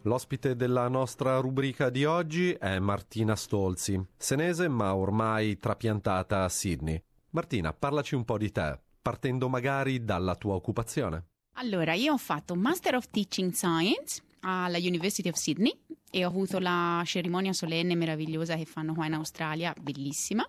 L'ospite della nostra rubrica di oggi è Martina Stolzi, senese ma ormai trapiantata a Sydney. Martina, parlaci un po' di te, partendo magari dalla tua occupazione. Allora, io ho fatto un Master of Teaching Science alla University of Sydney e ho avuto la cerimonia solenne meravigliosa che fanno qua in Australia, bellissima,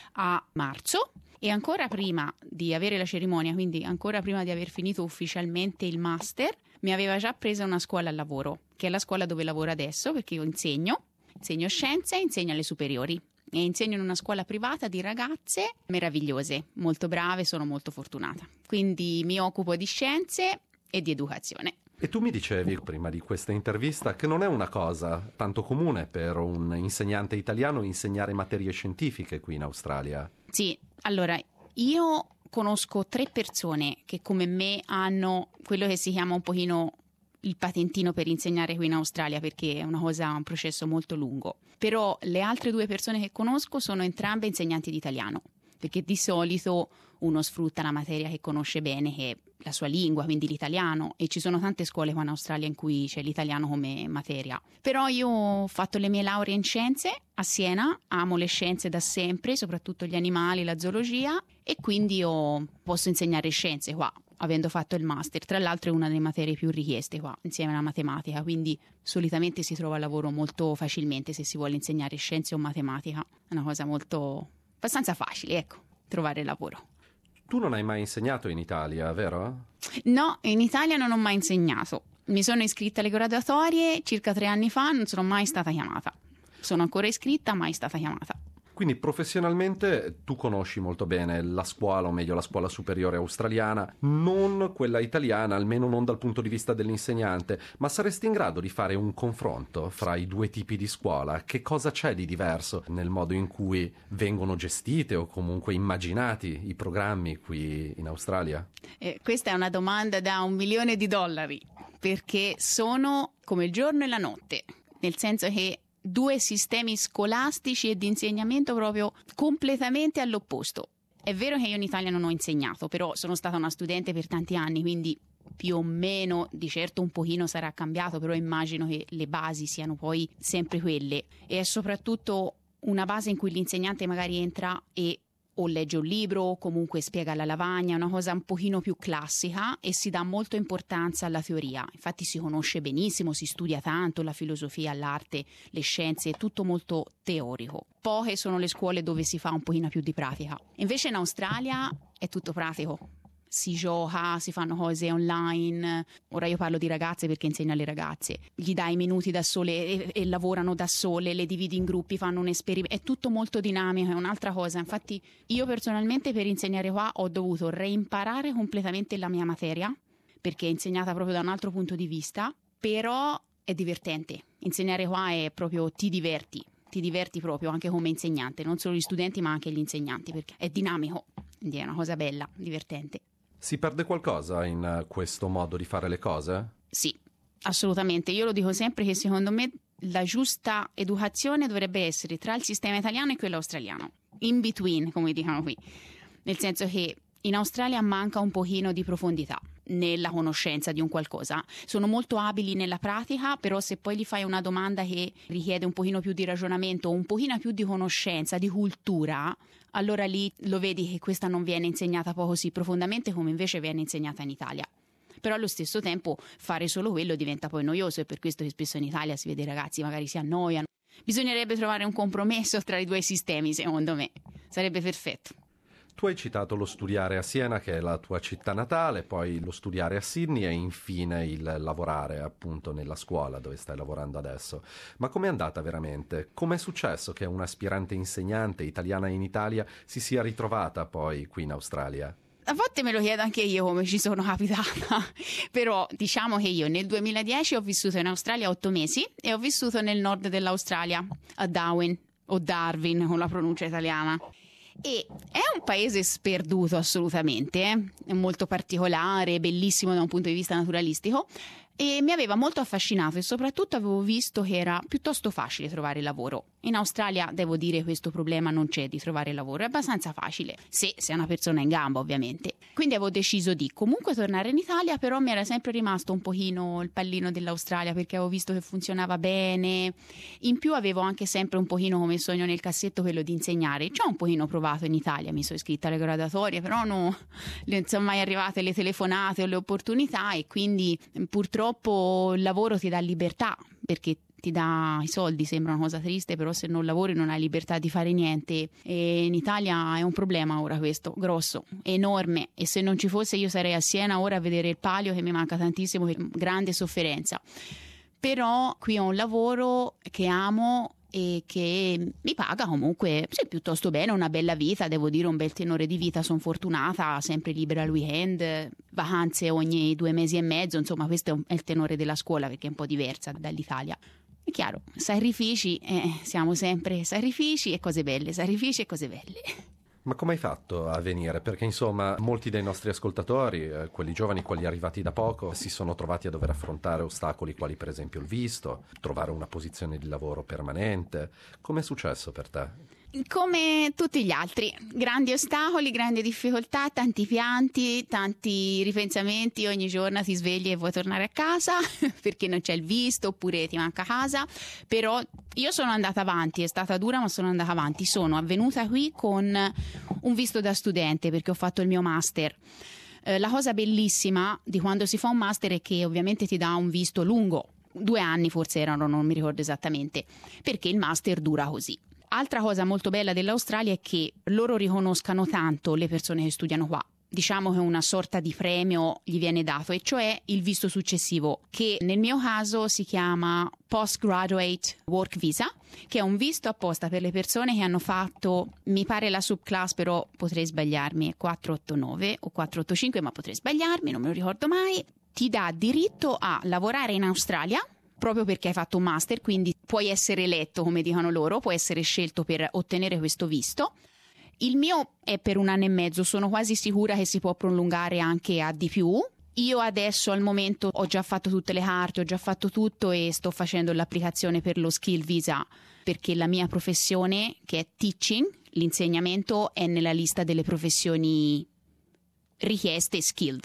a marzo. E ancora prima di avere la cerimonia, quindi ancora prima di aver finito ufficialmente il master, mi aveva già presa una scuola al lavoro, che è la scuola dove lavoro adesso, perché io insegno scienze e insegno alle superiori. E insegno in una scuola privata di ragazze meravigliose, molto brave, sono molto fortunata. Quindi mi occupo di scienze e di educazione. E tu mi dicevi prima di questa intervista che non è una cosa tanto comune per un insegnante italiano insegnare materie scientifiche qui in Australia. Sì, allora io conosco 3 persone che come me hanno quello che si chiama un pochino il patentino per insegnare qui in Australia, perché è un processo molto lungo. Però le altre 2 persone che conosco sono entrambe insegnanti di italiano, perché di solito uno sfrutta la materia che conosce bene, che è la sua lingua, quindi l'italiano, e ci sono tante scuole qua in Australia in cui c'è l'italiano come materia. Però io ho fatto le mie lauree in scienze a Siena, amo le scienze da sempre, soprattutto gli animali, la zoologia, e quindi io posso insegnare scienze qua, avendo fatto il master. Tra l'altro è una delle materie più richieste qua, insieme alla matematica, quindi solitamente si trova lavoro molto facilmente se si vuole insegnare scienze o matematica. È una cosa abbastanza facile, ecco, trovare lavoro. Tu non hai mai insegnato in Italia, vero? No, in Italia non ho mai insegnato. Mi sono iscritta alle graduatorie circa 3 anni fa, non sono mai stata chiamata. Sono ancora iscritta, mai stata chiamata. Quindi professionalmente tu conosci molto bene la scuola, o meglio la scuola superiore australiana, non quella italiana, almeno non dal punto di vista dell'insegnante, ma saresti in grado di fare un confronto fra i 2 tipi di scuola? Che cosa c'è di diverso nel modo in cui vengono gestite o comunque immaginati i programmi qui in Australia? Questa è una domanda da $1 milione, perché sono come il giorno e la notte, nel senso che 2 sistemi scolastici e di insegnamento proprio completamente all'opposto. È vero che io in Italia non ho insegnato, però sono stata una studente per tanti anni, quindi più o meno, di certo un pochino sarà cambiato, però immagino che le basi siano poi sempre quelle. E è soprattutto una base in cui l'insegnante magari entra e o legge un libro o comunque spiega la lavagna, una cosa un pochino più classica, e si dà molta importanza alla teoria. Infatti si conosce benissimo, si studia tanto la filosofia, l'arte, le scienze, è tutto molto teorico. Poche sono le scuole dove si fa un pochino più di pratica. Invece in Australia è tutto pratico. Si gioca, si fanno cose online. Ora io parlo di ragazze perché insegno alle ragazze. Gli dai minuti da sole e lavorano da sole, le dividi in gruppi, fanno un esperimento. È tutto molto dinamico, è un'altra cosa. Infatti io personalmente per insegnare qua ho dovuto reimparare completamente la mia materia, perché è insegnata proprio da un altro punto di vista, però è divertente. Insegnare qua è proprio ti diverti proprio anche come insegnante, non solo gli studenti ma anche gli insegnanti, perché è dinamico, quindi è una cosa bella, divertente. Si perde qualcosa in questo modo di fare le cose? Sì, assolutamente. Io lo dico sempre che secondo me la giusta educazione dovrebbe essere tra il sistema italiano e quello australiano. In between, come dicono qui. Nel senso che in Australia manca un pochino di profondità nella conoscenza di un qualcosa. Sono molto abili nella pratica, però se poi gli fai una domanda che richiede un pochino più di ragionamento, un pochino più di conoscenza, di cultura, allora lì lo vedi che questa non viene insegnata poi così profondamente come invece viene insegnata in Italia. Però allo stesso tempo fare solo quello diventa poi noioso, e per questo che spesso in Italia si vede ragazzi magari si annoiano. Bisognerebbe trovare un compromesso tra i 2 sistemi, secondo me. Sarebbe perfetto. Tu hai citato lo studiare a Siena, che è la tua città natale, poi lo studiare a Sydney e infine il lavorare appunto nella scuola dove stai lavorando adesso. Ma com'è andata veramente? Com'è successo che un'aspirante insegnante italiana in Italia si sia ritrovata poi qui in Australia? A volte me lo chiedo anche io come ci sono capitata, però diciamo che io nel 2010 ho vissuto in Australia 8 mesi e ho vissuto nel nord dell'Australia, a Darwin o Darwin con la pronuncia italiana. E è un paese sperduto assolutamente, è molto particolare, bellissimo da un punto di vista naturalistico, e mi aveva molto affascinato e soprattutto avevo visto che era piuttosto facile trovare lavoro. In Australia, devo dire, questo problema non c'è di trovare lavoro, è abbastanza facile, se sei una persona in gamba ovviamente. Quindi avevo deciso di comunque tornare in Italia, però mi era sempre rimasto un pochino il pallino dell'Australia perché avevo visto che funzionava bene. In più avevo anche sempre un pochino come sogno nel cassetto quello di insegnare. Ci ho un pochino provato in Italia, mi sono iscritta alle graduatorie, però non sono mai arrivate le telefonate o le opportunità, e quindi purtroppo il lavoro ti dà libertà, perché ti dà i soldi, sembra una cosa triste, però se non lavori non hai libertà di fare niente, e in Italia è un problema ora questo, grosso, enorme, e se non ci fosse io sarei a Siena ora a vedere il palio che mi manca tantissimo, per grande sofferenza. Però qui ho un lavoro che amo e che mi paga comunque sì, piuttosto bene, una bella vita, devo dire, un bel tenore di vita, sono fortunata, sempre libera al weekend, vacanze ogni 2 mesi e mezzo, insomma questo è il tenore della scuola, perché è un po' diversa dall'Italia. È chiaro, sacrifici, siamo sempre sacrifici e cose belle, sacrifici e cose belle. Ma come hai fatto a venire? Perché insomma molti dei nostri ascoltatori, quelli giovani, quelli arrivati da poco, si sono trovati a dover affrontare ostacoli quali per esempio il visto, trovare una posizione di lavoro permanente. Com'è successo per te? Come tutti gli altri, grandi ostacoli, grandi difficoltà, tanti pianti, tanti ripensamenti, ogni giorno ti svegli e vuoi tornare a casa perché non c'è il visto oppure ti manca casa, però io sono andata avanti, è stata dura ma sono andata avanti, sono avvenuta qui con un visto da studente perché ho fatto il mio master. La cosa bellissima di quando si fa un master è che ovviamente ti dà un visto lungo, 2 anni forse erano, non mi ricordo esattamente, perché il master dura così. Altra cosa molto bella dell'Australia è che loro riconoscano tanto le persone che studiano qua. Diciamo che una sorta di premio gli viene dato, e cioè il visto successivo, che nel mio caso si chiama Postgraduate Work Visa, che è un visto apposta per le persone che hanno fatto, mi pare la subclass, però potrei sbagliarmi, è 489 o 485, ma potrei sbagliarmi, non me lo ricordo mai. Ti dà diritto a lavorare in Australia, proprio perché hai fatto un master, quindi puoi essere eletto, come dicono loro, puoi essere scelto per ottenere questo visto. Il mio è per 1 anno e mezzo, sono quasi sicura che si può prolungare anche a di più. Io adesso al momento ho già fatto tutte le carte, ho già fatto tutto e sto facendo l'applicazione per lo skill visa, perché la mia professione, che è teaching, l'insegnamento, è nella lista delle professioni richieste skilled.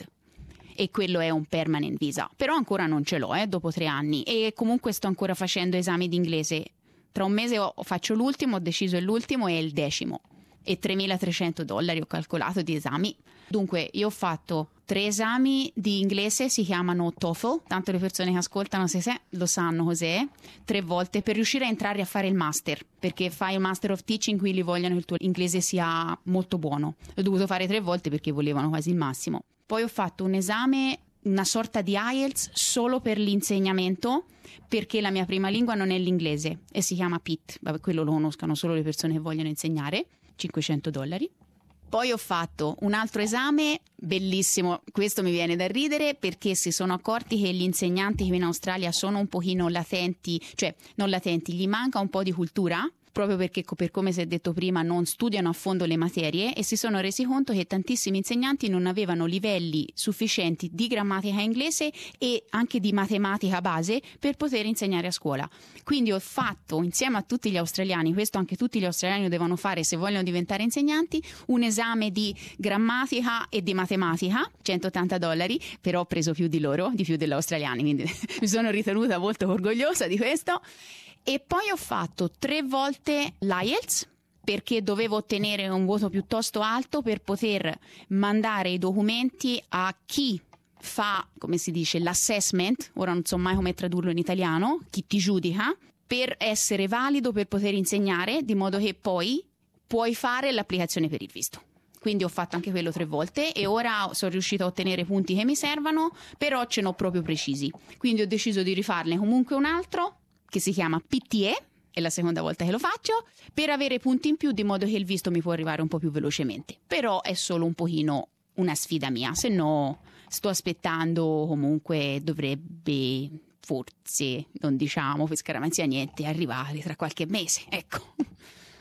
E quello è un permanent visa, però ancora non ce l'ho dopo 3 anni, e comunque sto ancora facendo esami di inglese. Tra un mese faccio l'ultimo, ho deciso l'ultimo e il 10º, e $3.300 ho calcolato di esami. Dunque io ho fatto 3 esami di inglese, si chiamano TOEFL, tanto le persone che ascoltano se lo sanno cos'è, 3 volte per riuscire a entrare a fare il master, perché fai il Master of Teaching, quindi vogliono che il tuo inglese sia molto buono. L'ho dovuto fare 3 volte perché volevano quasi il massimo. Poi ho fatto un esame, una sorta di IELTS, solo per l'insegnamento, perché la mia prima lingua non è l'inglese e si chiama PIT, vabbè, quello lo conoscono solo le persone che vogliono insegnare, $500. Poi ho fatto un altro esame bellissimo, questo mi viene da ridere perché si sono accorti che gli insegnanti qui in Australia sono un pochino latenti, cioè non latenti, gli manca un po' di cultura, proprio perché, per come si è detto prima, non studiano a fondo le materie, e si sono resi conto che tantissimi insegnanti non avevano livelli sufficienti di grammatica inglese e anche di matematica base per poter insegnare a scuola. Quindi ho fatto, insieme a tutti gli australiani, questo anche tutti gli australiani devono fare se vogliono diventare insegnanti, un esame di grammatica e di matematica, $180, però ho preso più di loro, di più degli australiani, quindi mi sono ritenuta molto orgogliosa di questo. E poi ho fatto 3 volte l'IELTS, perché dovevo ottenere un voto piuttosto alto per poter mandare i documenti a chi fa, come si dice, l'assessment, ora non so mai come tradurlo in italiano, chi ti giudica, per essere valido per poter insegnare, di modo che poi puoi fare l'applicazione per il visto. Quindi ho fatto anche quello 3 volte e ora sono riuscita a ottenere punti che mi servono, però ce n'ho proprio precisi. Quindi ho deciso di rifarne comunque un altro, che si chiama PTE, è la seconda volta che lo faccio, per avere punti in più, di modo che il visto mi può arrivare un po' più velocemente. Però è solo un pochino una sfida mia, se no sto aspettando, comunque dovrebbe forse, non diciamo per scaramanzia niente, arrivare tra qualche mese, ecco.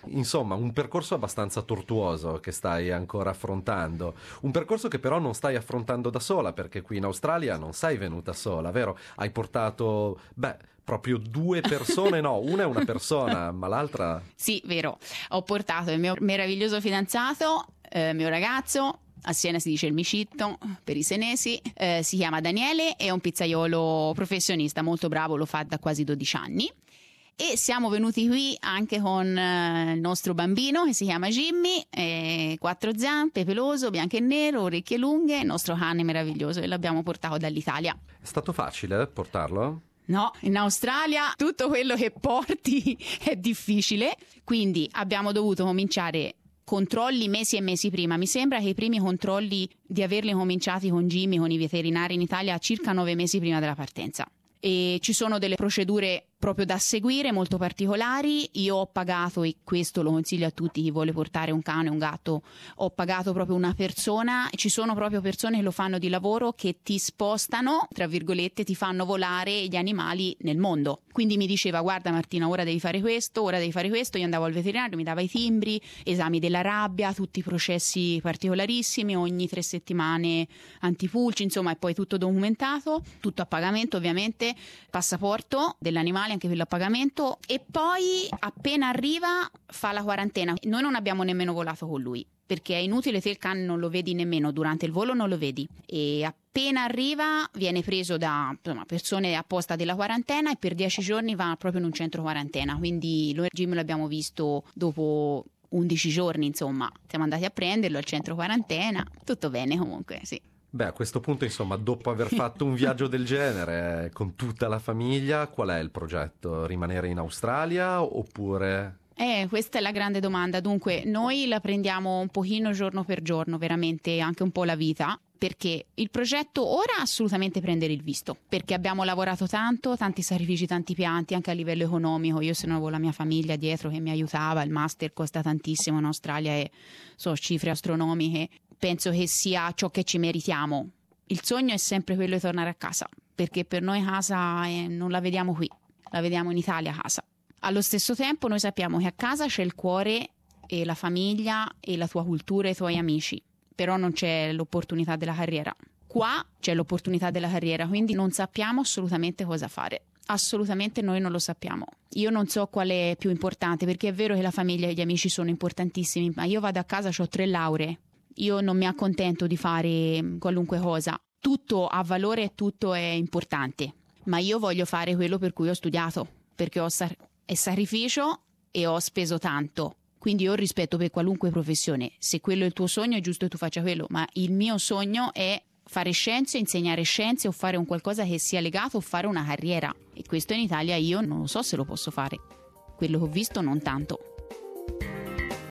Insomma, un percorso abbastanza tortuoso che stai ancora affrontando, un percorso che però non stai affrontando da sola, perché qui in Australia non sei venuta sola, vero? Hai portato, proprio 2 persone, no, una è una persona, ma l'altra... Sì, vero, ho portato il mio meraviglioso fidanzato, mio ragazzo, a Siena si dice il micitto per i senesi, si chiama Daniele, è un pizzaiolo professionista molto bravo, lo fa da quasi 12 anni. E siamo venuti qui anche con il nostro bambino che si chiama Jimmy, 4 zampe, peloso, bianco e nero, orecchie lunghe, il nostro cane meraviglioso, e l'abbiamo portato dall'Italia. È stato facile portarlo? No, in Australia tutto quello che porti è difficile, quindi abbiamo dovuto cominciare controlli mesi e mesi prima. Mi sembra che i primi controlli di averli cominciati con Jimmy, con i veterinari in Italia, circa 9 mesi prima della partenza. E ci sono delle procedure proprio da seguire molto particolari. Io ho pagato, e questo lo consiglio a tutti chi vuole portare un cane o un gatto, ho pagato proprio una persona. Ci sono proprio persone che lo fanno di lavoro, che ti spostano, tra virgolette, ti fanno volare gli animali nel mondo. Quindi mi diceva: guarda Martina, ora devi fare questo, ora devi fare questo. Io andavo al veterinario, mi dava i timbri, esami della rabbia, tutti i processi particolarissimi, ogni 3 settimane antipulci, insomma, è poi tutto documentato, tutto a pagamento ovviamente, passaporto dell'animale anche quello a pagamento, e poi appena arriva fa la quarantena. Noi non abbiamo nemmeno volato con lui, perché è inutile, te il cane non lo vedi nemmeno durante il volo, non lo vedi, e appena arriva viene preso da persone apposta della quarantena e per 10 giorni va proprio in un centro quarantena. Quindi noi Jim l'abbiamo visto dopo 11 giorni, insomma siamo andati a prenderlo al centro quarantena, tutto bene comunque, sì. A questo punto, insomma, dopo aver fatto un viaggio del genere con tutta la famiglia, qual è il progetto? Rimanere in Australia oppure... Questa è la grande domanda. Dunque, noi la prendiamo un pochino giorno per giorno, veramente anche un po' la vita, perché il progetto ora assolutamente prendere il visto, perché abbiamo lavorato tanto, tanti sacrifici, tanti pianti, anche a livello economico. Io se non avevo la mia famiglia dietro che mi aiutava, il master costa tantissimo in Australia e sono cifre astronomiche. Penso che sia ciò che ci meritiamo. Il sogno è sempre quello di tornare a casa, perché per noi casa non la vediamo qui, la vediamo in Italia casa. Allo stesso tempo noi sappiamo che a casa c'è il cuore e la famiglia e la tua cultura e i tuoi amici, però non c'è l'opportunità della carriera. Qua c'è l'opportunità della carriera, quindi non sappiamo assolutamente cosa fare. Assolutamente noi non lo sappiamo. Io non so qual è più importante, perché è vero che la famiglia e gli amici sono importantissimi, ma io vado a casa, ho 3 lauree. Io non mi accontento di fare qualunque cosa. Tutto ha valore e tutto è importante, ma io voglio fare quello per cui ho studiato, perché è sacrificio e ho speso tanto. Quindi io ho rispetto per qualunque professione. Se quello è il tuo sogno è giusto che tu faccia quello, ma il mio sogno è fare scienze, insegnare scienze o fare un qualcosa che sia legato o fare una carriera. E questo in Italia io non so se lo posso fare. Quello che ho visto non tanto.